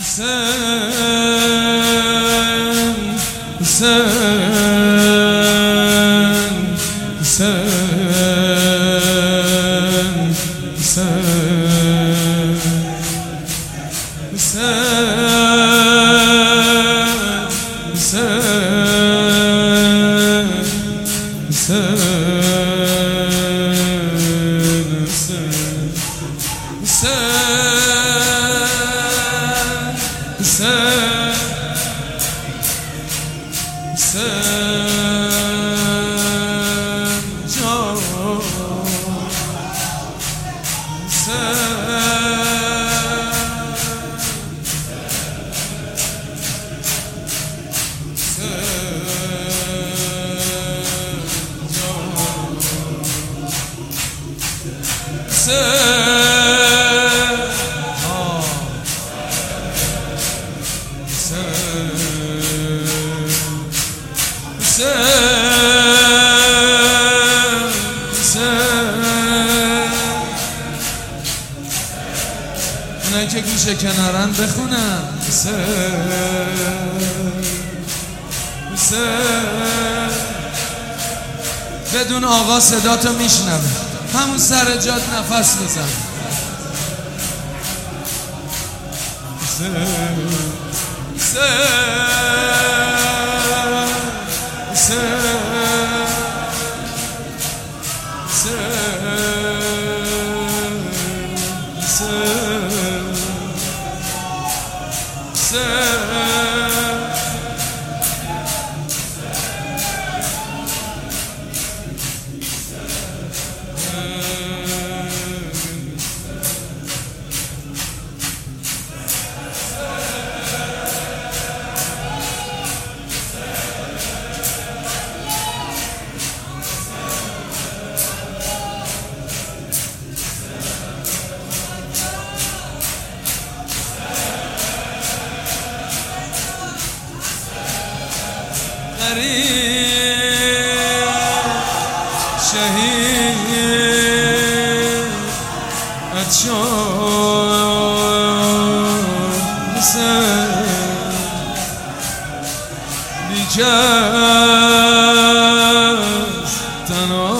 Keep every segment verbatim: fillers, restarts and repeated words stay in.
اونایی که گوشه کنارن بخونم بدون آقا صداتو میشنوه، همون سر جات نفس بزن. شهید اتشان بیجاز تنها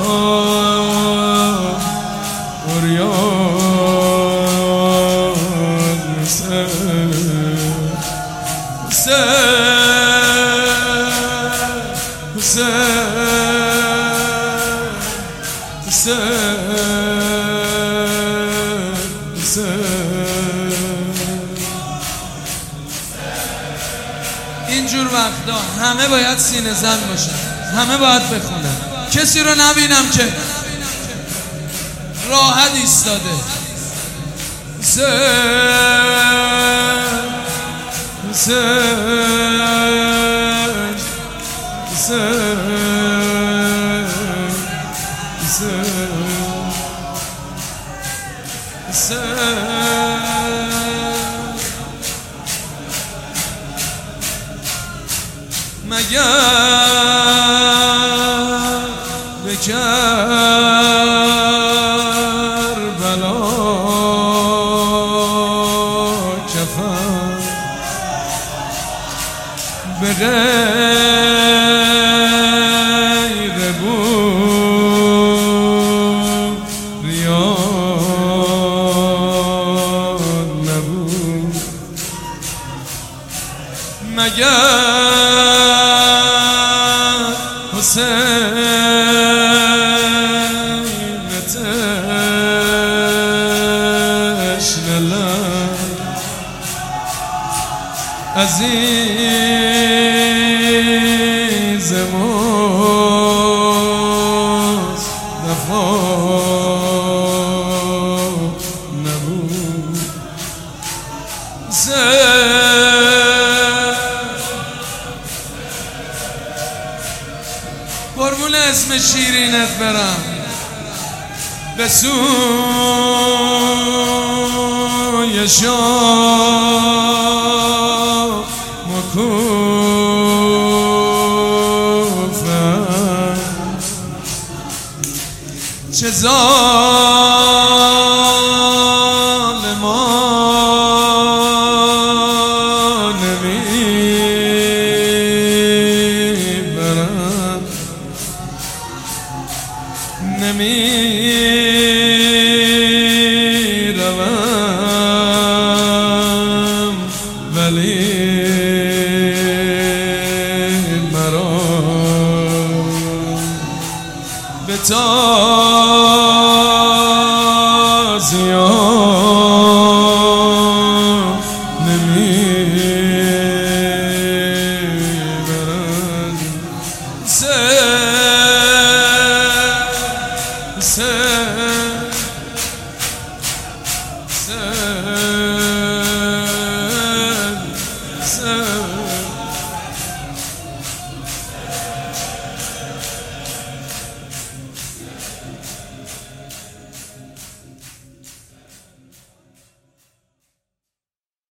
اوریان اینجور وقتا همه باید سینه زن باشن، همه باید بخونن. کسی رو نبینم که راحت ایستاده. مگر به کربلا کفن به غیر بود ریان نبود. مگر عزیز مصطفی نبود. قربون اسم شیرینت برم به سوی شام مکوفم. چه ظالمان روم ولی مرا به تازیان نمیبرن. سه سه سه